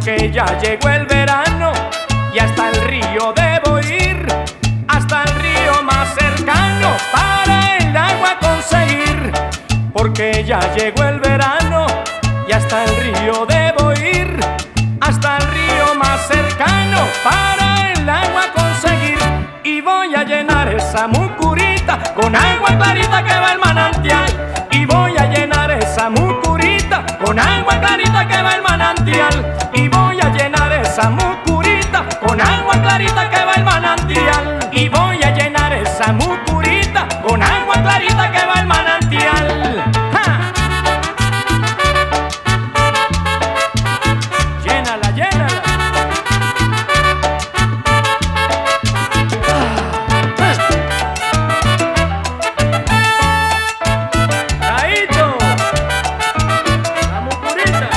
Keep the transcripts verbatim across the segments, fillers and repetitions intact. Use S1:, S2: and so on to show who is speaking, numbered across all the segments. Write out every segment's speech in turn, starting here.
S1: porque ya llegó el verano y hasta el río debo ir, hasta el río más cercano para el agua conseguir, porque ya llegó el verano y hasta el río debo ir, hasta el río más cercano para el agua conseguir, y voy a llenar esa mucurita con agua clarita que va al manantial, y voy a llenar esa mucurita con agua clarita que va al manantial, y voy a llenar esa mucurita con agua clarita que va al manantial, y voy a llenar esa mucurita con agua clarita que va al manantial. ¡Ja! Llénala, llénala. Traído la mucurita,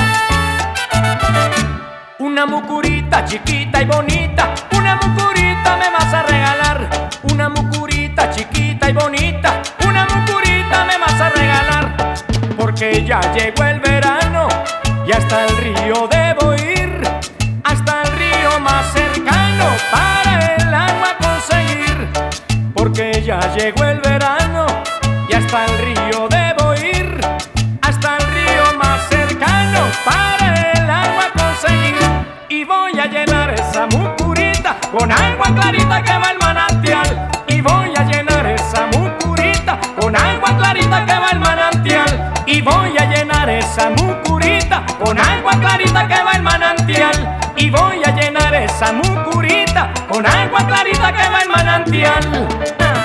S1: una mucurita chiquita y bonita, una mucurita me vas a regalar, una mucurita chiquita y bonita, una mucurita me vas a regalar, porque ya llegó el verano y hasta el río debo ir, hasta el río más cercano para el agua conseguir, porque ya llegó el verano y hasta el río debo ir, hasta el río más cercano para el agua conseguir, y voy a llenar esa mucurita con agua clarita que va al manantial, y voy a llenar esa mucurita con agua clarita que va al manantial, y voy a llenar esa mucurita con agua clarita que va al manantial, y voy a llenar esa mucurita con agua clarita que va al manantial.